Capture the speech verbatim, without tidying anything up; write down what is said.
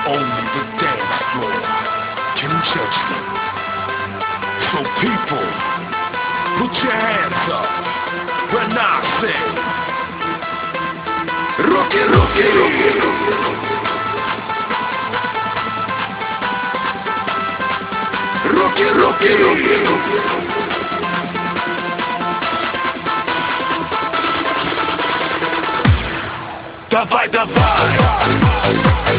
Only the dance floor can judge me. So people, put your hands up when I say, Rookie, rookie, rookie, rookie, rookie, rookie, rookie. Давай, давай!